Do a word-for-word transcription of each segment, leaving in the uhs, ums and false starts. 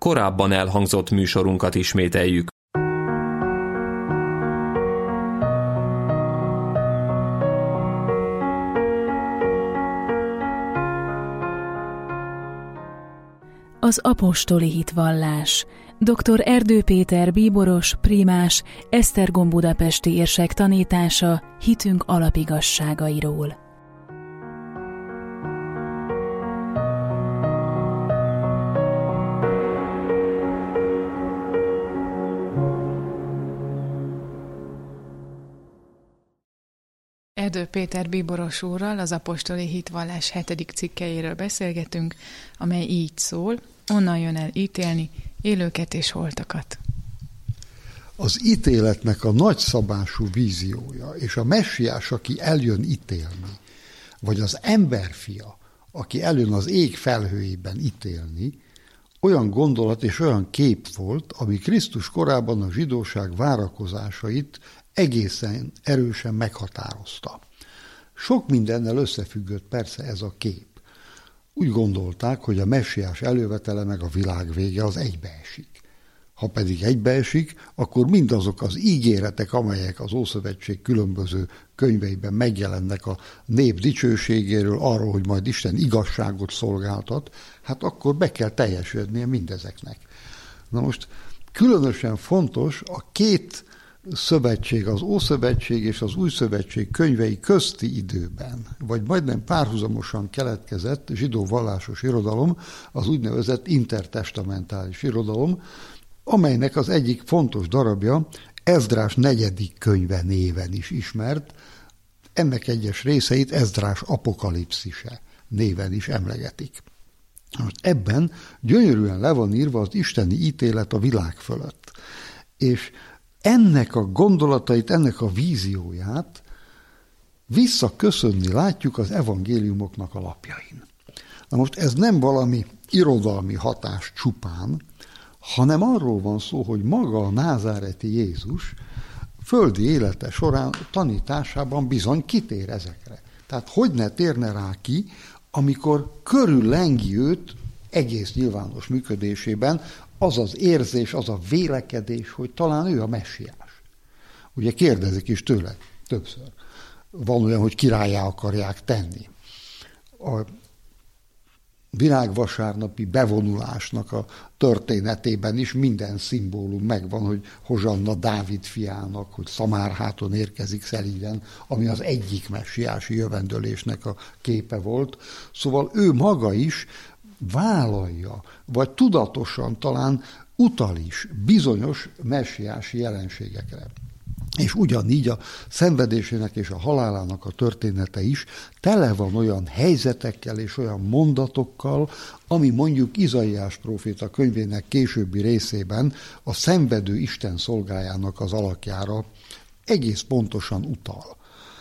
korábban elhangzott műsorunkat ismételjük. Az apostoli hitvallás. doktor Erdő Péter bíboros, prímás, Esztergom budapesti érsek tanítása hitünk alapigasságairól. Erdő Péter bíboros úrral az apostoli hitvallás hetedik cikkeiről beszélgetünk, amely így szól: onnan jön el ítélni élőket és holtakat. Az ítéletnek a nagyszabású víziója, és a messiás, aki eljön ítélni, vagy az emberfia, aki eljön az ég felhőjében ítélni, olyan gondolat és olyan kép volt, ami Krisztus korában a zsidóság várakozásait egészen erősen meghatározta. Sok mindennel összefüggött persze ez a kép. Úgy gondolták, hogy a messiás elővetele meg a világ vége az egybeesik. Ha pedig egybeesik, akkor mindazok az ígéretek, amelyek az Ószövetség különböző könyveiben megjelennek a nép dicsőségéről, arról, hogy majd Isten igazságot szolgáltat, hát akkor be kell teljesülnie mindezeknek. Na most különösen fontos a két szövetség, az Ószövetség és az Új Szövetség könyvei közti időben, vagy majdnem párhuzamosan keletkezett zsidó vallásos irodalom, az úgynevezett intertestamentális irodalom, amelynek az egyik fontos darabja Ezdrás negyedik könyve néven is ismert, ennek egyes részeit Ezdrás apokalipszise néven is emlegetik. Most ebben gyönyörűen le van írva az isteni ítélet a világ fölött, és ennek a gondolatait, ennek a vízióját visszaköszönni látjuk az evangéliumoknak a lapjain. Na most ez nem valami irodalmi hatás csupán, hanem arról van szó, hogy maga a názáreti Jézus földi élete során tanításában bizony kitér ezekre. Tehát hogy ne térne rá ki, amikor körüllengi őt egész nyilvános működésében az az érzés, az a vélekedés, hogy talán ő a messiás. Ugye kérdezik is tőle többször. Van olyan, hogy királlyá akarják tenni. A virágvasárnapi bevonulásnak a történetében is minden szimbólum megvan, hogy Hozsanna Dávid fiának, hogy Szamárháton érkezik szelíden, ami az egyik messiási jövendőlésnek a képe volt. Szóval ő maga is vállalja, vagy tudatosan talán utal is bizonyos messiási jelenségekre. És ugyanígy a szenvedésének és a halálának a története is tele van olyan helyzetekkel és olyan mondatokkal, ami mondjuk Izaiás próféta könyvének későbbi részében a szenvedő Isten szolgájának az alakjára egész pontosan utal.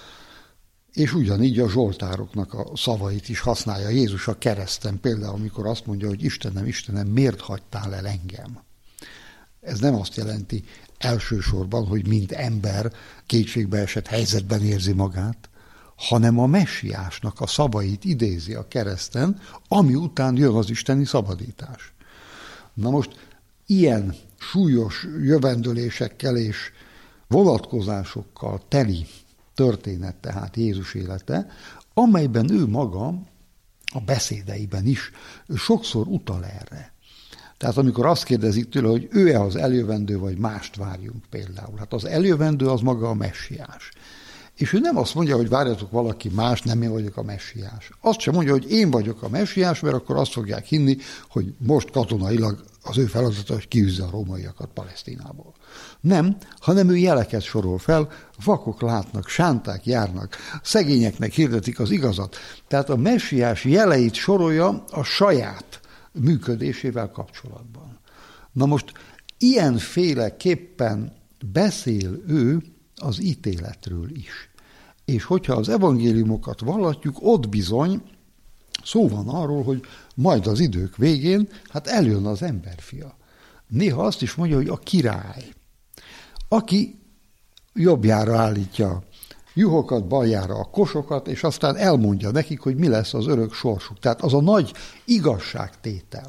És ugyanígy a zsoltároknak a szavait is használja Jézus a kereszten, például amikor azt mondja, hogy Istenem, Istenem, miért hagytál el engem? Ez nem azt jelenti elsősorban, hogy mint ember kétségbeesett helyzetben érzi magát, hanem a messiásnak a szavait idézi a kereszten, ami után jön az isteni szabadítás. Na most ilyen súlyos jövendőlésekkel és vonatkozásokkal teli történet tehát Jézus élete, amelyben ő maga a beszédeiben is sokszor utal erre. Tehát amikor azt kérdezik tőle, hogy ő-e az eljövendő, vagy mást várjunk például. Hát az eljövendő az maga a messiás. És ő nem azt mondja, hogy várjatok valaki más, nem én vagyok a messiás. Azt sem mondja, hogy én vagyok a messiás, mert akkor azt fogják hinni, hogy most katonailag az ő feladata, hogy kiűzze a rómaiakat Palesztinából. Nem, hanem ő jeleket sorol fel, vakok látnak, sánták járnak, szegényeknek hirdetik az igazat. Tehát a messiás jeleit sorolja a saját működésével kapcsolatban. Na most ilyenféleképpen beszél ő az ítéletről is. És hogyha az evangéliumokat vallatjuk, ott bizony szó van arról, hogy majd az idők végén, hát eljön az emberfia. Néha azt is mondja, hogy a király, aki jobbjára állítja juhokat, baljára a kosokat, és aztán elmondja nekik, hogy mi lesz az örök sorsuk. Tehát az a nagy igazságtétel,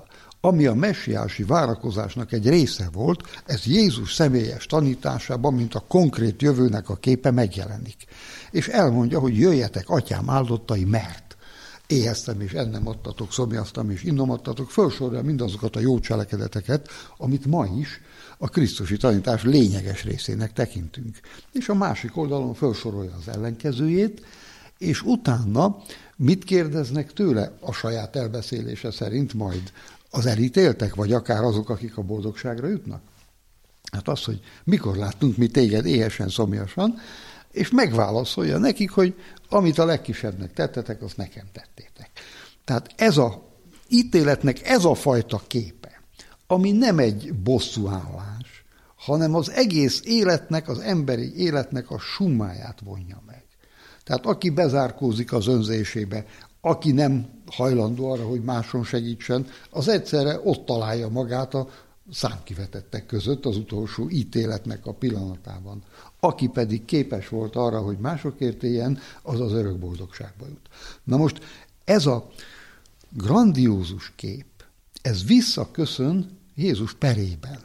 ami a messiási várakozásnak egy része volt, ez Jézus személyes tanításában, mint a konkrét jövőnek a képe megjelenik. És elmondja, hogy jöjjetek, atyám áldottai, mert éheztem és ennem adtatok, szomjaztam és innom adtatok, felsorolja mindazokat a jó cselekedeteket, amit ma is a krisztusi tanítás lényeges részének tekintünk. És a másik oldalon felsorolja az ellenkezőjét, és utána mit kérdeznek tőle a saját elbeszélése szerint majd az elítéltek, vagy akár azok, akik a boldogságra jutnak? Hát az, hogy mikor láttunk mi téged éhesen, szomjasan, és megválaszolja nekik, hogy amit a legkisebbnek tettetek, azt nekem tettétek. Tehát ez a ítéletnek ez a fajta képe, ami nem egy bosszúállás, hanem az egész életnek, az emberi életnek a summáját vonja meg. Tehát aki bezárkózik az önzésébe, aki nem hajlandó arra, hogy máson segítsen, az egyszerre ott találja magát a számkivetettek között az utolsó ítéletnek a pillanatában. Aki pedig képes volt arra, hogy másokért éljen, az az örök boldogságba jut. Na most ez a grandiózus kép, ez visszaköszön Jézus perében.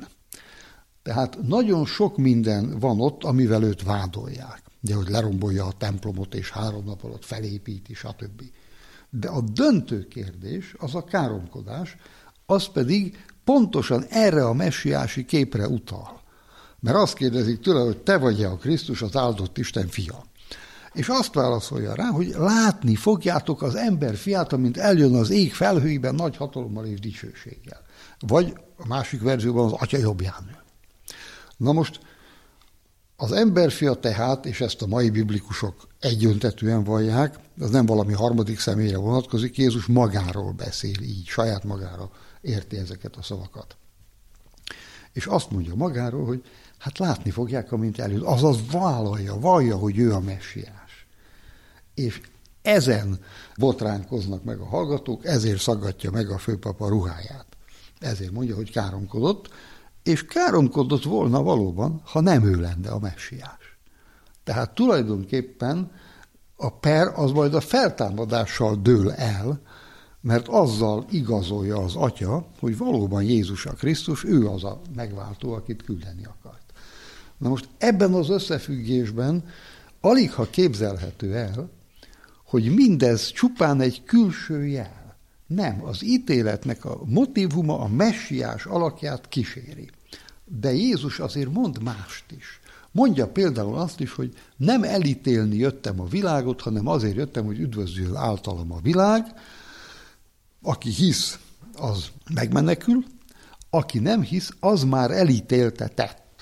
Tehát nagyon sok minden van ott, amivel őt vádolják. Ugye, hogy lerombolja a templomot, és három nap alatt felépíti, stb. De a döntő kérdés, az a káromkodás, az pedig pontosan erre a messiási képre utal. Mert azt kérdezik tőle, hogy te vagy-e a Krisztus, az áldott Isten fia. És azt válaszolja rá, hogy látni fogjátok az ember fiát, amint eljön az ég felhőiben nagy hatalommal és dicsőséggel. Vagy a másik verzióban az atya jobbján ül. Na most az emberfia tehát, és ezt a mai biblikusok egyöntetűen vallják, az nem valami harmadik személyre vonatkozik, Jézus magáról beszél így, saját magára érti ezeket a szavakat. És azt mondja magáról, hogy hát látni fogják, amint eljön. Azaz vállalja, vallja, hogy ő a messiás. És ezen botránkoznak meg a hallgatók, ezért szaggatja meg a főpapa ruháját. Ezért mondja, hogy káromkodott, és káromkodott volna valóban, ha nem ő lenne a messiás. Tehát tulajdonképpen a per az majd a feltámadással dől el, mert azzal igazolja az atya, hogy valóban Jézus a Krisztus, ő az a megváltó, akit küldeni akart. Na most ebben az összefüggésben alig ha képzelhető el, hogy mindez csupán egy külső jel. Nem, az ítéletnek a motívuma a messiás alakját kíséri. De Jézus azért mond mást is. Mondja például azt is, hogy nem elítélni jöttem a világot, hanem azért jöttem, hogy üdvözlően általam a világ. Aki hisz, az megmenekül, aki nem hisz, az már elítéltetett.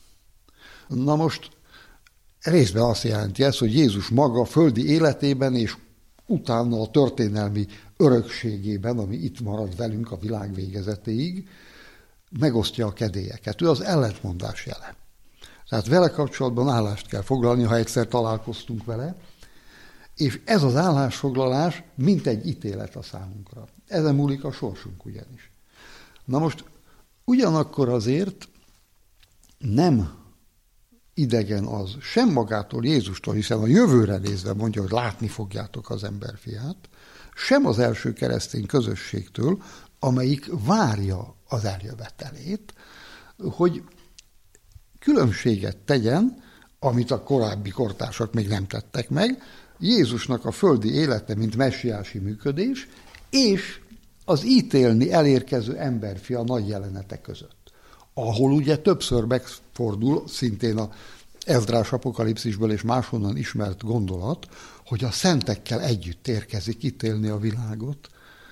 Na most részben azt jelenti ez, hogy Jézus maga földi életében és utána a történelmi örökségében, ami itt marad velünk a világ végezetéig, megosztja a kedélyeket. Ő az ellentmondás jele. Tehát vele kapcsolatban állást kell foglalni, ha egyszer találkoztunk vele, és ez az állásfoglalás mint egy ítélet a számunkra. Ezen múlik a sorsunk ugyanis. Na most ugyanakkor azért nem idegen az sem magától, Jézustól, hiszen a jövőre nézve mondja, hogy látni fogjátok az emberfiát, sem az első keresztény közösségtől, amelyik várja az eljövetelét, hogy különbséget tegyen, amit a korábbi kortársak még nem tettek meg, Jézusnak a földi élete, mint messiási működés, és az ítélni elérkező emberfia nagy jelenete között. Ahol ugye többször megfordul, szintén a Ezdrás apokalipszisből és máshonnan ismert gondolat, hogy a szentekkel együtt érkezik ítélni a világot.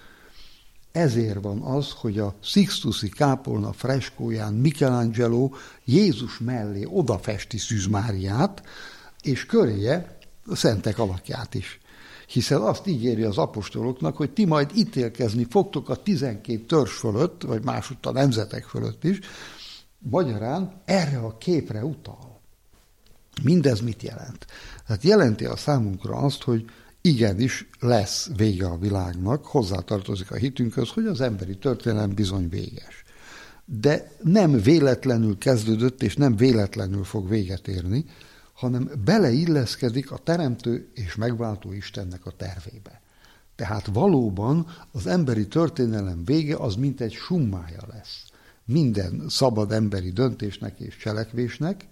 Ezért van az, hogy a Sixtusi kápolna freskóján Michelangelo Jézus mellé odafesti Szűz Máriát, és köréje a szentek alakját is. Hiszen azt ígéri az apostoloknak, hogy ti majd ítélkezni fogtok a tizenkét törzs fölött, vagy másutt a nemzetek fölött is. Magyarán erre a képre utal. Mindez mit jelent? Tehát jelenti a számunkra azt, hogy igenis lesz vége a világnak, hozzátartozik a hitünkhöz, hogy az emberi történelem bizony véges. De nem véletlenül kezdődött, és nem véletlenül fog véget érni, hanem beleilleszkedik a teremtő és megváltó Istennek a tervébe. Tehát valóban az emberi történelem vége az mint egy summája lesz minden szabad emberi döntésnek és cselekvésnek,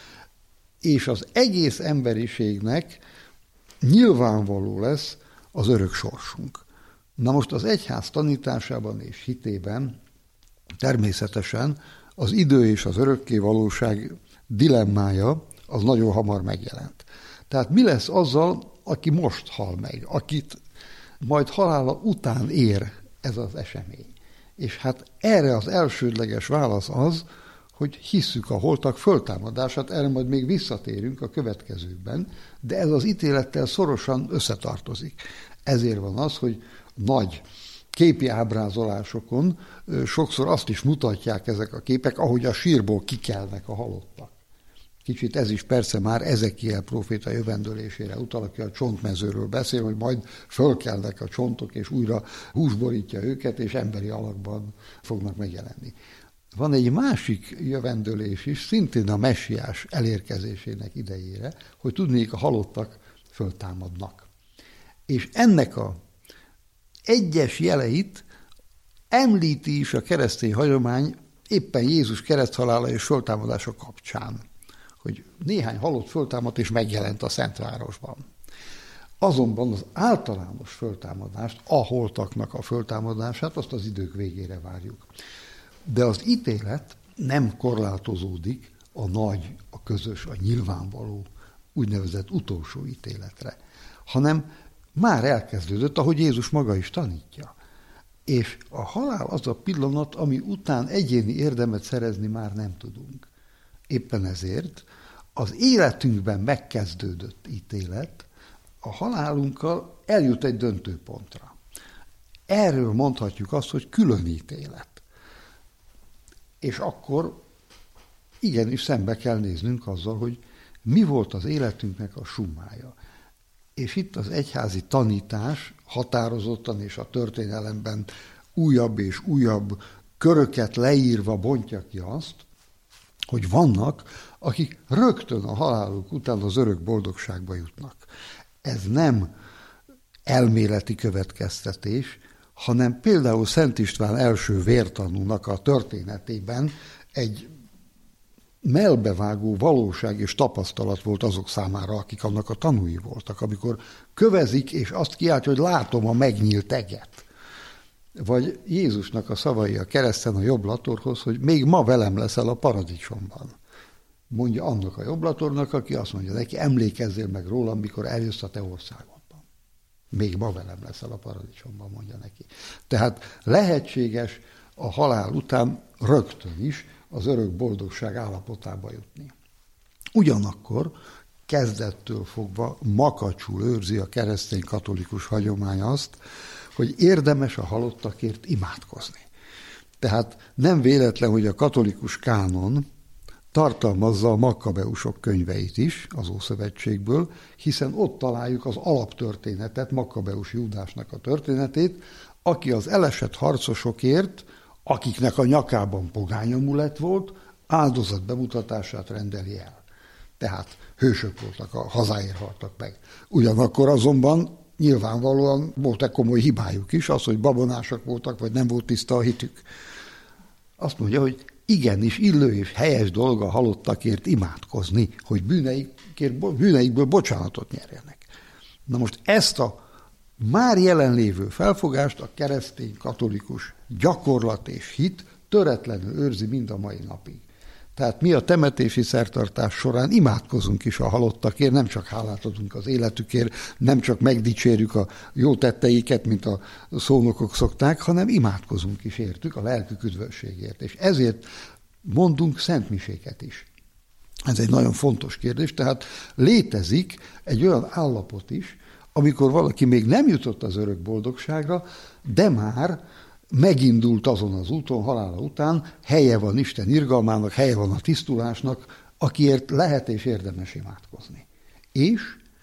és az egész emberiségnek nyilvánvaló lesz az örök sorsunk. Na most az egyház tanításában és hitében természetesen az idő és az örökké valóság dilemmája az nagyon hamar megjelent. Tehát mi lesz azzal, aki most hal meg, akit majd halála után ér ez az esemény? És hát erre az elsődleges válasz az, hogy hisszük a holtak föltámadását, erre majd még visszatérünk a következőkben, de ez az ítélettel szorosan összetartozik. Ezért van az, hogy nagy képi ábrázolásokon sokszor azt is mutatják ezek a képek, ahogy a sírból kikelnek a halottak. Kicsit ez is persze már Ezekiel próféta jövendőlésére utal, aki a csontmezőről beszél, hogy majd fölkelnek a csontok, és újra hús borítja őket, és emberi alakban fognak megjelenni. Van egy másik jövendőlés is, szintén a messiás elérkezésének idejére, hogy tudnék, a halottak föltámadnak. És ennek a egyes jeleit említi is a keresztény hagyomány éppen Jézus kereszthalála és föltámadása kapcsán, hogy néhány halott föltámadt és megjelent a Szentvárosban. Azonban az általános föltámadást, a holtaknak a föltámadását, azt az idők végére várjuk. De az ítélet nem korlátozódik a nagy, a közös, a nyilvánvaló, úgynevezett utolsó ítéletre, hanem már elkezdődött, ahogy Jézus maga is tanítja. És a halál az a pillanat, ami után egyéni érdemet szerezni már nem tudunk. Éppen ezért az életünkben megkezdődött ítélet a halálunkkal eljut egy döntőpontra. Erről mondhatjuk azt, hogy külön ítélet. És akkor igenis szembe kell néznünk azzal, hogy mi volt az életünknek a summája. És itt az egyházi tanítás határozottan és a történelemben újabb és újabb köröket leírva bontja ki azt, hogy vannak, akik rögtön a haláluk után az örök boldogságba jutnak. Ez nem elméleti következtetés, hanem például Szent István első vértanúnak a történetében egy mellbevágó valóság és tapasztalat volt azok számára, akik annak a tanúi voltak, amikor kövezik, és azt kiáltja, hogy látom a megnyílt eget. Vagy Jézusnak a szavai a kereszten a jobblatorhoz, hogy még ma velem leszel a paradicsomban. Mondja annak a jobblatornak, aki azt mondja neki, emlékezzél meg rólam, mikor eljössz a te országodban. Még ma velem leszel a paradicsomban, mondja neki. Tehát lehetséges a halál után rögtön is az örök boldogság állapotába jutni. Ugyanakkor kezdettől fogva makacsul őrzi a keresztény katolikus hagyomány azt, hogy érdemes a halottakért imádkozni. Tehát nem véletlen, hogy a katolikus kánon tartalmazza a Makkabeusok könyveit is az Ószövetségből, hiszen ott találjuk az alaptörténetet, Makkabeus Júdásnak a történetét, aki az elesett harcosokért, akiknek a nyakában pogányamulett volt, áldozat bemutatását rendeli el. Tehát hősök voltak, a hazáért haltak meg. Ugyanakkor azonban nyilvánvalóan volt egy komoly hibájuk is, az, hogy babonásak voltak, vagy nem volt tiszta a hitük. Azt mondja, hogy igenis illő és helyes dolga halottakért imádkozni, hogy bűneikért, bűneikből bocsánatot nyerjenek. Na most ezt a már jelenlévő felfogást a keresztény katolikus gyakorlat és hit töretlenül őrzi mind a mai napig. Tehát mi a temetési szertartás során imádkozunk is a halottakért, nem csak hálát adunk az életükért, nem csak megdicsérjük a jó tetteiket, mint a szónokok szokták, hanem imádkozunk is értük a lelkük üdvösségért. És ezért mondunk szentmiséket is. Ez egy nagyon fontos kérdés, tehát létezik egy olyan állapot is, amikor valaki még nem jutott az örök boldogságra, de már megindult azon az úton, halála után, helye van Isten irgalmának, helye van a tisztulásnak, akiért lehet és érdemes imádkozni. És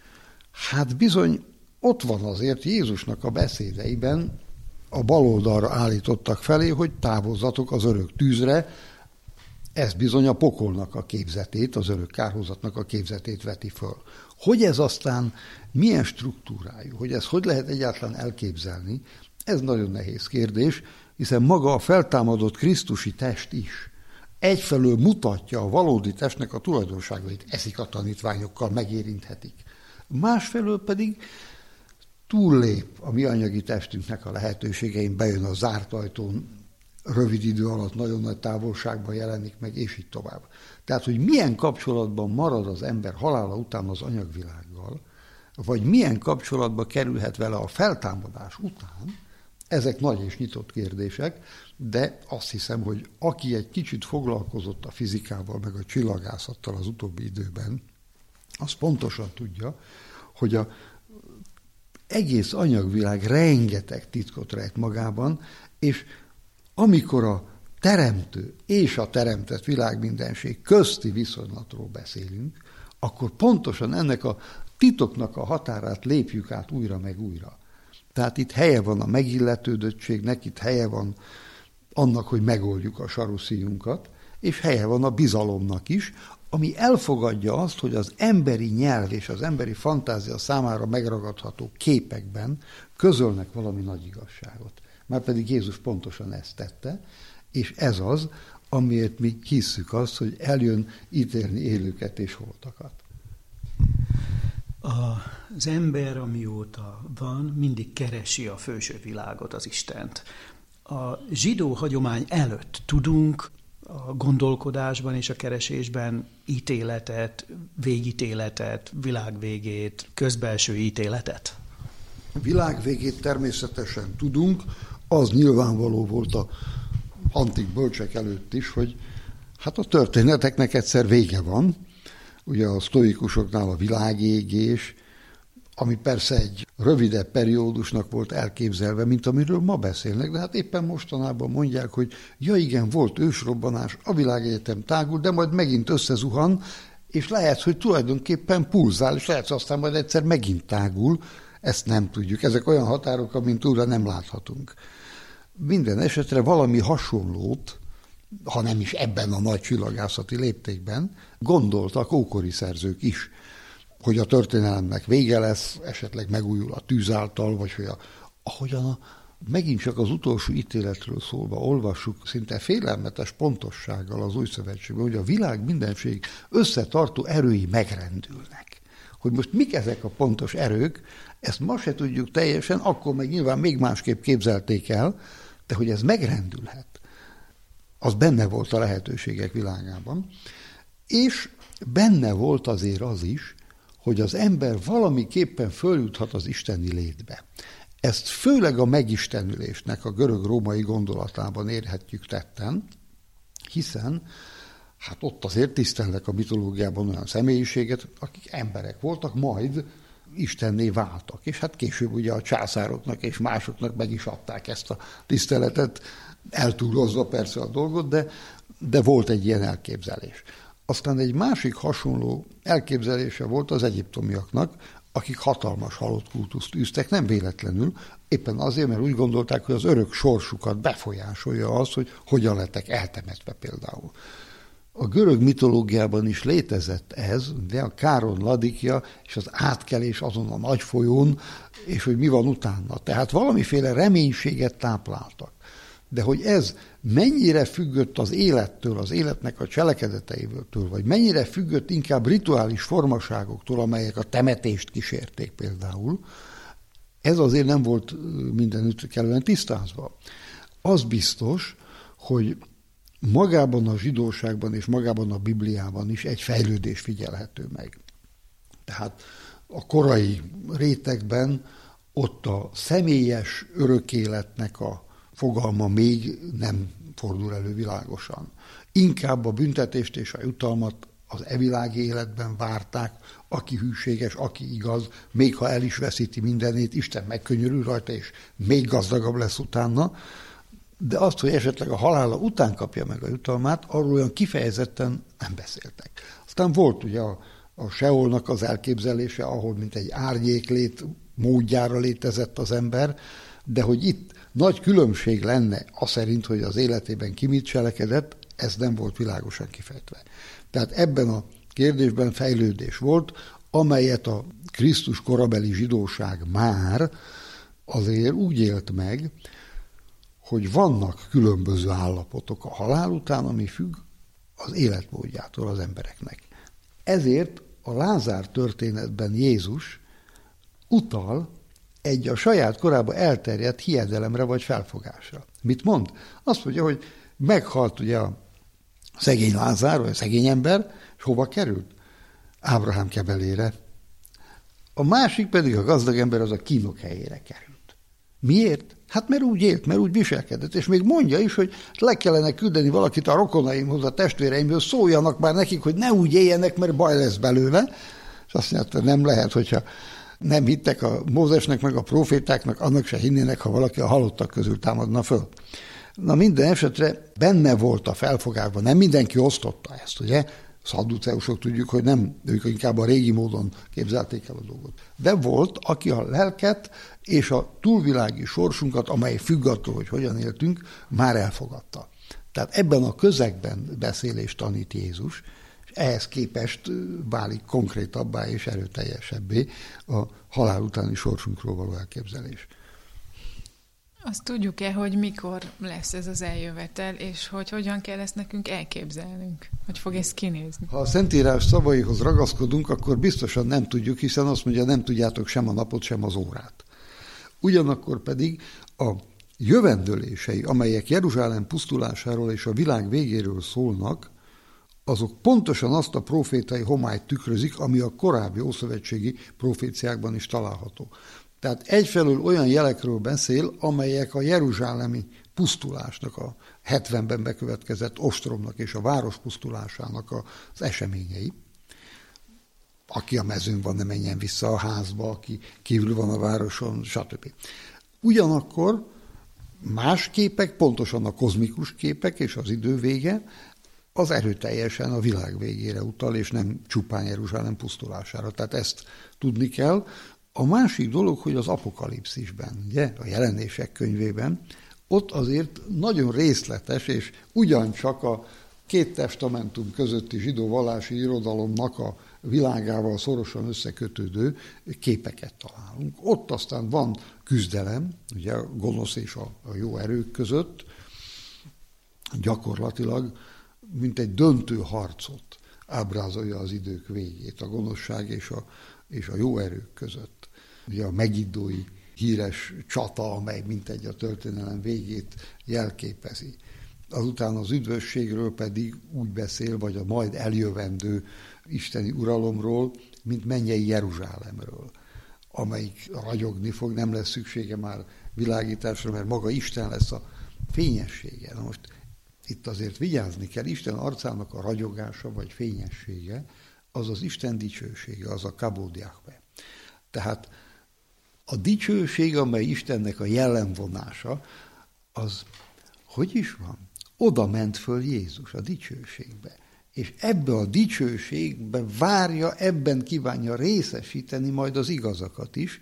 hát bizony ott van azért Jézusnak a beszédeiben, a bal oldalra állítottak felé, hogy távozzatok az örök tűzre, Ez bizony a pokolnak a képzetét, az örök kárhozatnak a képzetét veti föl. Hogy ez aztán milyen struktúrájú, hogy ez hogy lehet egyáltalán elképzelni, ez nagyon nehéz kérdés, hiszen maga a feltámadott krisztusi test is egyfelől mutatja a valódi testnek a tulajdonságait, eszik a tanítványokkal, megérinthetik. Másfelől pedig túllép a mi anyagi testünknek a lehetőségein, bejön a zárt ajtón, rövid idő alatt nagyon nagy távolságban jelenik meg, és így tovább. Tehát, hogy milyen kapcsolatban marad az ember halála után az anyagvilággal, vagy milyen kapcsolatba kerülhet vele a feltámadás után, ezek nagy és nyitott kérdések, de azt hiszem, hogy aki egy kicsit foglalkozott a fizikával, meg a csillagászattal az utóbbi időben, az pontosan tudja, hogy az egész anyagvilág rengeteg titkot rejt magában, és amikor a teremtő és a teremtett világmindenség közti viszonylatról beszélünk, akkor pontosan ennek a titoknak a határát lépjük át újra meg újra. Tehát itt helye van a megilletődöttségnek, itt helye van annak, hogy megoldjuk a saruszíjunkat, és helye van a bizalomnak is, ami elfogadja azt, hogy az emberi nyelv és az emberi fantázia számára megragadható képekben közölnek valami nagy igazságot. Márpedig Jézus pontosan ezt tette, és ez az, amiért mi hisszük azt, hogy eljön ítélni élőket és holtakat. Az ember, amióta van, mindig keresi a felső világot, az Istent. A zsidó hagyomány előtt tudunk a gondolkodásban és a keresésben ítéletet, végítéletet, világvégét, közbelső ítéletet? Világvégét természetesen tudunk, az nyilvánvaló volt a antik bölcsek előtt is, hogy hát a történeteknek egyszer vége van. Ugye a sztoikusoknál a világégés, ami persze egy rövidebb periódusnak volt elképzelve, mint amiről ma beszélnek, de hát éppen mostanában mondják, hogy ja igen, volt ősrobbanás, a világegyetem tágul, de majd megint összezuhan, és lehet, hogy tulajdonképpen pulzál, és lehet, hogy aztán majd egyszer megint tágul, ezt nem tudjuk. Ezek olyan határok, amint túlra nem láthatunk. Minden esetre valami hasonlót, ha nem is ebben a nagy csillagászati léptékben, gondoltak ókori szerzők is, hogy a történelemnek vége lesz, esetleg megújul a tűz által, vagy hogy a, ahogyan a, megint csak az utolsó ítéletről szólva olvassuk szinte félelmetes pontossággal az Új Szövetségben, hogy a világ mindenség összetartó erői megrendülnek. Hogy most mik ezek a pontos erők, ezt ma se tudjuk teljesen, akkor meg nyilván még másképp képzelték el, de hogy ez megrendülhet, az benne volt a lehetőségek világában, és benne volt azért az is, hogy az ember valamiképpen följuthat az isteni létbe. Ezt főleg a megistenülésnek a görög-római gondolatában érhetjük tetten, hiszen hát ott azért tisztelnek a mitológiában olyan személyiséget, akik emberek voltak, majd istenné váltak. És hát később ugye a császároknak és másoknak meg is adták ezt a tiszteletet, eltúlozva persze a dolgot, de, de volt egy ilyen elképzelés. Aztán egy másik hasonló elképzelése volt az egyiptomiaknak, akik hatalmas halott kultuszt űztek, nem véletlenül, éppen azért, mert úgy gondolták, hogy az örök sorsukat befolyásolja az, hogy hogyan lettek eltemetve például. A görög mitológiában is létezett ez, de a Káron Ladikja és az átkelés azon a nagy folyón, és hogy mi van utána. Tehát valamiféle reménységet tápláltak. De hogy ez mennyire függött az élettől, az életnek a cselekedeteitől, vagy mennyire függött inkább rituális formaságoktól, amelyek a temetést kísérték például, ez azért nem volt mindenütt kellően tisztázva. Az biztos, hogy magában a zsidóságban és magában a Bibliában is egy fejlődés figyelhető meg. Tehát a korai rétegben ott a személyes örökéletnek a fogalma még nem fordul elő világosan. Inkább a büntetést és a jutalmat az evilági életben várták, aki hűséges, aki igaz, még ha el is veszíti mindenét, Isten megkönyörül rajta, és még gazdagabb lesz utána, de azt, hogy esetleg a halála után kapja meg a jutalmát, arról olyan kifejezetten nem beszéltek. Aztán volt ugye a, a Seolnak az elképzelése, ahol mint egy árnyéklét módjára létezett az ember, de hogy itt nagy különbség lenne az szerint, hogy az életében ki mit cselekedett, ez nem volt világosan kifejtve. Tehát ebben a kérdésben fejlődés volt, amelyet a Krisztus korabeli zsidóság már azért úgy élt meg, hogy vannak különböző állapotok a halál után, ami függ az életmódjától az embereknek. Ezért a Lázár történetben Jézus utal egy a saját korában elterjedt hiedelemre vagy felfogásra. Mit mond? Azt mondja, hogy meghalt ugye a szegény Lázár, vagy a szegény ember, és hova került? Ábrahám kebelére. A másik pedig, a gazdag ember, az a kínok helyére került. Miért? Hát mert úgy élt, mert úgy viselkedett, és még mondja is, hogy le kellene küldeni valakit a rokonaimhoz, a testvéreimhoz, szóljanak már nekik, hogy ne úgy éljenek, mert baj lesz belőle. És azt mondja, nem lehet, hogyha nem hittek a Mózesnek, meg a profétáknak, annak se hinnének, ha valaki a halottak közül támadna föl. Na minden esetre benne volt a felfogásban, nem mindenki osztotta ezt, ugye? Szadduceusok tudjuk, hogy nem, ők inkább a régi módon képzelték el a dolgot. De volt, aki a lelket és a túlvilági sorsunkat, amely függ attól, hogy hogyan éltünk, már elfogadta. Tehát ebben a közegben beszél és tanít Jézus, és ehhez képest válik konkrétabbá és erőteljesebbé a halál utáni sorsunkról való elképzelés. Azt tudjuk-e, hogy mikor lesz ez az eljövetel, és hogy hogyan kell ezt nekünk elképzelnünk? Hogy fog ez kinézni? Ha a Szentírás szavaihoz ragaszkodunk, akkor biztosan nem tudjuk, hiszen azt mondja, nem tudjátok sem a napot, sem az órát. Ugyanakkor pedig a jövendőlései, amelyek Jeruzsálem pusztulásáról és a világ végéről szólnak, azok pontosan azt a profétai homályt tükrözik, ami a korábbi ószövetségi proféciákban is található. Tehát egyfelől olyan jelekről beszél, amelyek a jeruzsálemi pusztulásnak, a hetvenben bekövetkezett ostromnak és a város pusztulásának az eseményei. Aki a mezőn van, ne menjen vissza a házba, aki kívül van a városon, stb. Ugyanakkor más képek, pontosan a kozmikus képek és az idő vége, az erőteljesen a világ végére utal, és nem csupán Jeruzsálem pusztulására. Tehát ezt tudni kell. A másik dolog, hogy az Apokalipszisben, ugye, a Jelenések könyvében, ott azért nagyon részletes, és ugyancsak a két testamentum közötti zsidó vallási irodalomnak a világával szorosan összekötődő képeket találunk. Ott aztán van küzdelem, ugye a gonosz és a, a jó erők között, gyakorlatilag, mint egy döntő harcot ábrázolja az idők végét, a gonoszság és a, és a jó erők között. Ugye a megiddói híres csata, amely mintegy a történelem végét jelképezi. Azután az üdvösségről pedig úgy beszél, vagy a majd eljövendő isteni uralomról, mint mennyei Jeruzsálemről, amelyik ragyogni fog, nem lesz szüksége már világításra, mert maga Isten lesz a fényessége. Na most itt azért vigyázni kell, Isten arcának a ragyogása vagy fényessége, az az Isten dicsősége, az a kabod Jahve. Tehát a dicsőség, amely Istennek a jellemvonása, az hogy is van? Oda ment föl Jézus a dicsőségbe. És ebbe a dicsőségbe várja, ebben kívánja részesíteni majd az igazakat is,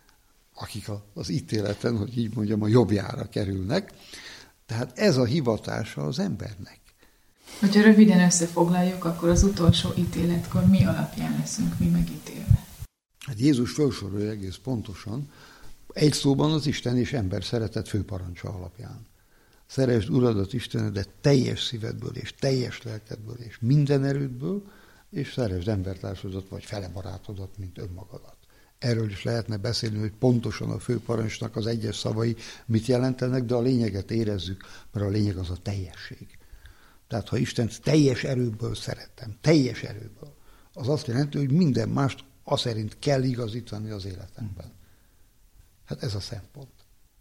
akik az ítéleten, hogy így mondjam, a jobbjára kerülnek. Tehát ez a hivatása az embernek. Hogyha röviden összefoglaljuk, akkor az utolsó ítéletkor mi alapján leszünk mi megítélve? Hát Jézus felsorolja egész pontosan, egy szóban az Isten és ember szeretet főparancsa alapján. Szeresd Uradat, Istenedet teljes szívedből és teljes lelkedből és minden erődből, és szeresd embertársadat vagy fele barátodat, mint önmagadat. Erről is lehetne beszélni, hogy pontosan a főparancsnak az egyes szavai mit jelentenek, de a lényeget érezzük, mert a lényeg az a teljesség. Tehát ha Istent teljes erőből szeretem, teljes erőből, az azt jelenti, hogy minden mást az szerint kell igazítani az életemben. Hát ez a szempont.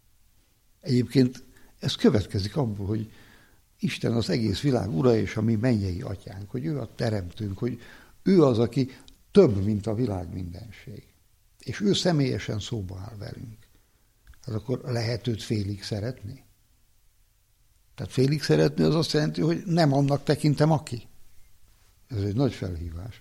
Egyébként ez következik abból, hogy Isten az egész világ ura és a mi mennyei atyánk, hogy ő a teremtőnk, hogy ő az, aki több, mint a világ mindenség. És ő személyesen szóba áll velünk. Hát akkor lehet őt félig szeretni? Tehát félig szeretni az azt jelenti, hogy nem annak tekintem aki. Ez egy nagy felhívás.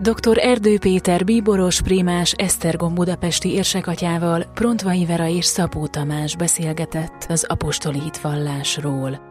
doktor Erdő Péter bíboros, prímás, Esztergom budapesti érsekatyával Prontvai Vera és Szabó Tamás beszélgetett az apostoli hitvallásról.